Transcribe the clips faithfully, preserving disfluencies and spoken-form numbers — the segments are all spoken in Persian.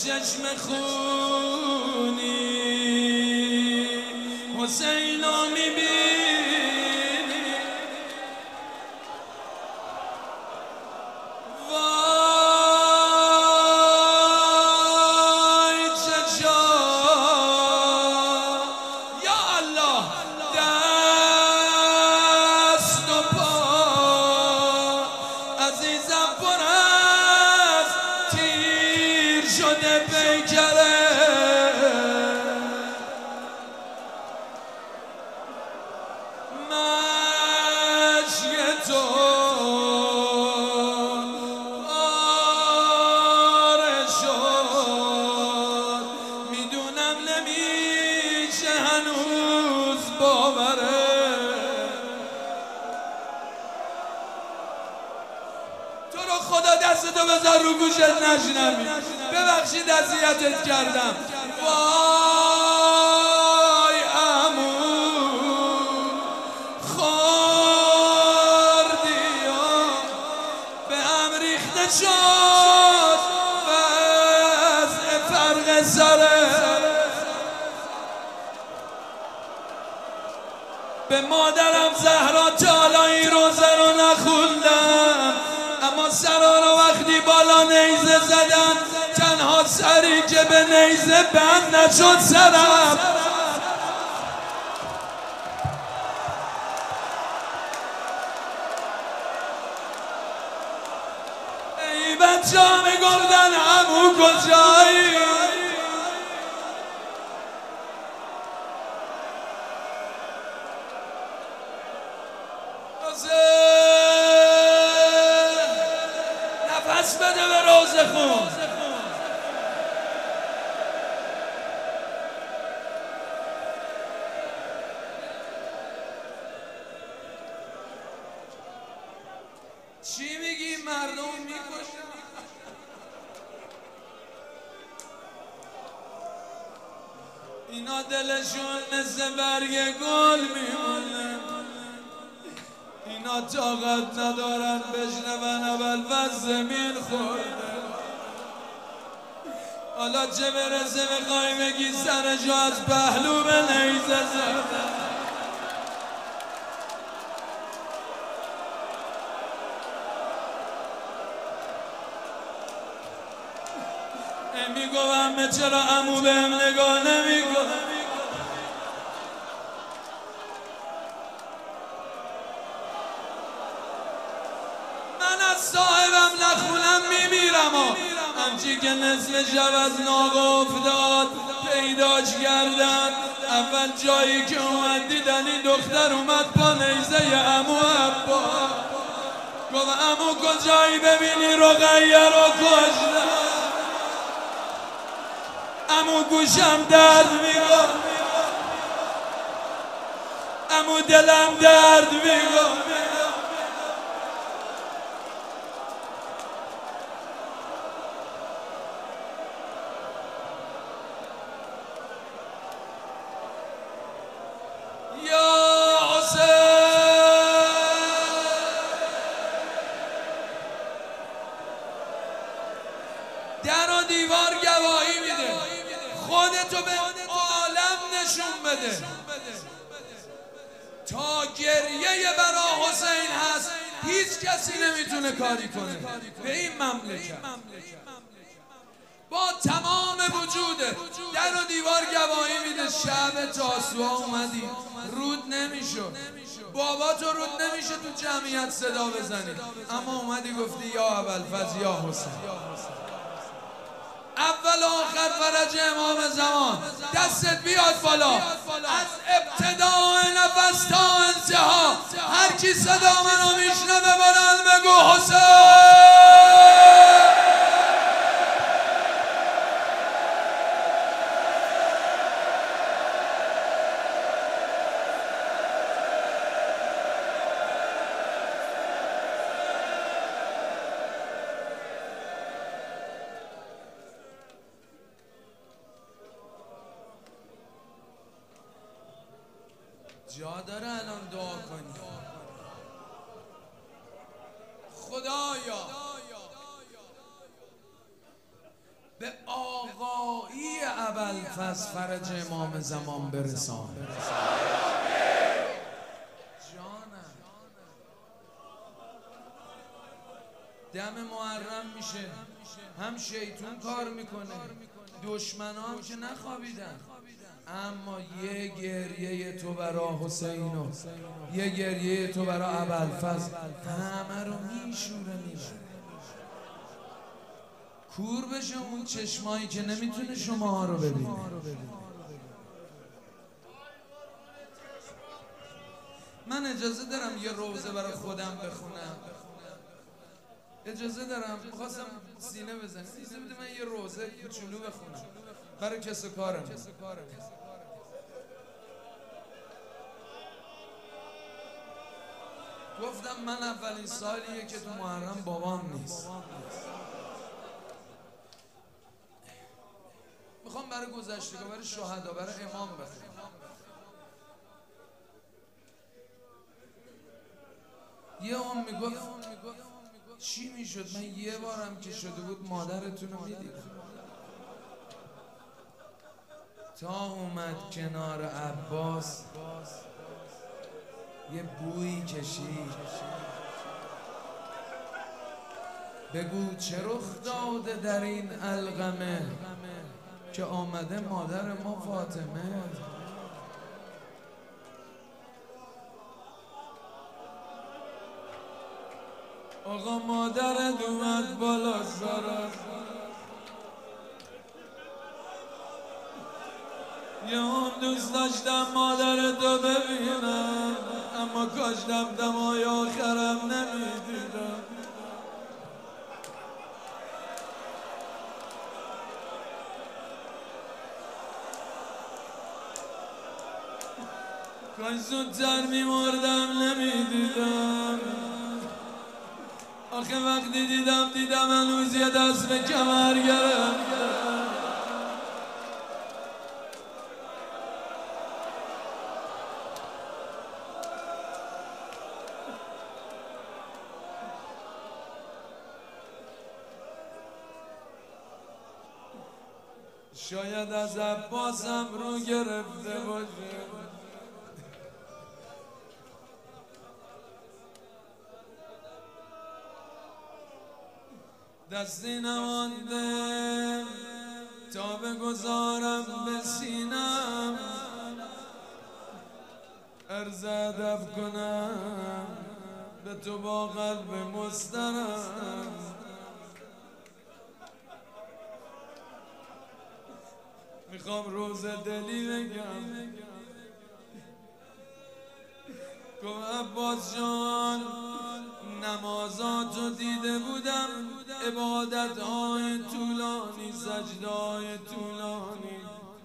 چشم خونی حسین رو میبینی، وای چه جا یا الله، دست و پا عزیزم پر از تیر شده پیکره، مشک تو پاره شد، میدونم نمیشه هنوز باوره، تو رو خدا دستتو بذار رو گوشت نشنوی، ببخشید اذیتت کردم. وای عمو خوردی و به هم ریخته شد وضع فرق سره، به مادرم زهرا تا حالا این روزه رو نخوندم، اما سرا رو وقتی بالا نیزه زدن تنها سری که به نیزه بند نشد سرم. ای بچه ها میگفتن عمو کجایی، نفس بده به روزه خون. چی میگی؟ مردم میکشن. اینا دلشون مثل برگ گل میمونه، اینا طاقت ندارن بشنون اول و زمین خورده، حالا چه برسه بخوای بگی سرشو از پهلو به نیزه زدن. میگو همه چرا عمو بهم نگاه نمیکنه، من از صاحبم نخونم میمیرم و همچی که نصف شب از ناگ افتاد پیداش کردن، اول جایی که اومد دیدن این دختر اومد با نیزه عمو عبا، گفت عمو کجایی ببینی رقیه رو کشتن، عمو گوشم درد میگم، عمو دلم درد میگم. یا حسین در و دیوار گواهی میده، خودتو به عالم نشون بده، تا گریه برا حسین هست هیچ کسی نمیتونه کاری کنه به این مملکت، با تمام وجوده در و دیوار گواهی میده. شب تاسوعا اومدی رود نمیشد، بابا تو رود نمیشه تو جمعیت صدا بزنی، اما اومدی گفتی یا ابوالفضل یا حسین، اول و آخر فرج امام زمان، دستت بیاد بالا، از ابتداء نفس تا انتها هر کی صدا منو میشنوه بلند بگو حسین. جا داره الان دعا کنی. خدایا به آقا ابوالفضل فرج امام زمان برسان. دم محرم میشه، هم شیطون کار میکنه، دشمنان که نخوابیدن، اما یه گریه تو برا حسین و یه گریه تو برا ابوالفضل همه رو میشوره میبره. کور بشه اون چشمایی که نمیتونه شماها رو ببینه. من اجازه دارم یه روزه برای خودم بخونم؟ اجازه دارم؟ میخواستم سینه بزنم، اجازه بده من یه روزه کوچولو بخونم برای کس و کارم. گفتم من اولین سالیه که تو محرم بابام نیست. میخوام برای گذشتگاه، برای شهدا، برای امام بخونم. یه اون میگفت چی میشد من یه بارم که شده بود مادرتون رو میدیدم. تا اومد کنار عباس یه بویی کشید، بگو چه رخ داده در این القمه که آمده مادر ما فاطمه. آقا مادرت اومد بالا سرت، یه هم دوست داشتم مادرتو ببینم، اما کاش دم دمای آخرم نمیدیدم. کاش زودتر میمردم نمیدیدم. آخه وقتی دیدم دیدم هنوز یه دست به کمر گرفتم. شاید از عباسم رو گرفته باشه، دستی نمانده تا بگذارم به سینم، عرض ادب کنم به تو با قلب مسترم. میخوام روز دلی بگم، گفت عباس جان نمازاتو دیده بودم، عبادتهای طولانی، سجدهای طولانی،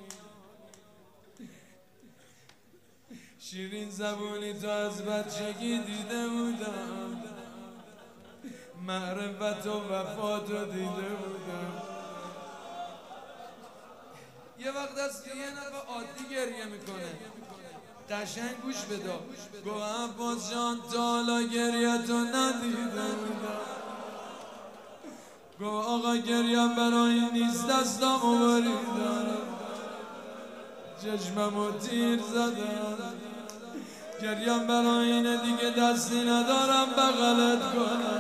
شیرین زبونی تو از بچگی دیده بودم، معرفت و وفاتو دیده بودم. یه وقت از یه نفر عادی گریه میکنه، قشنگ گوش بده. گفت عباس جان تا حالا گریه تو ندیده بودم. گفت آقا گریم برای نیست، دستامو بریدم، چشممو تیر زدم، گریم برای اینه دیگه دستی ندارم بغلت کنم.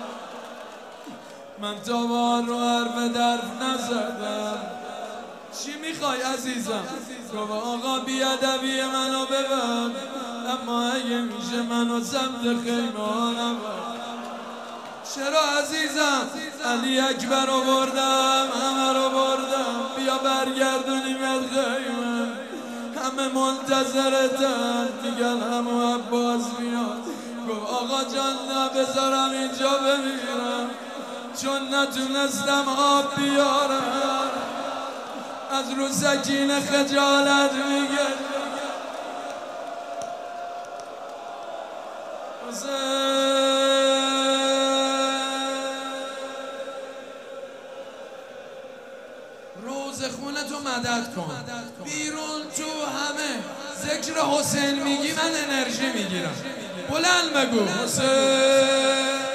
من تا بار رو حرف درف نزدم. چی میخوای عزیزم؟ گفت آقا بیادبی منو ببر، اما اگه میشه منو سمت خیمه ها نبر. چرا عزیزم؟ علی اکبر رو بردم، همه رو بردم، بیا برگردونیمت خیمه. همه منتظرتن میگن همو عباس میاد. گفت آقا جان نه بذارم اینجا بمیرم، چون نتونستم آب بیارم. از رو سکینه خجالت میگه روز خونه تو مدد کن. بیرون تو همه ذکر حسین میگی من انرژی میگیرم. بلند بگو حسین.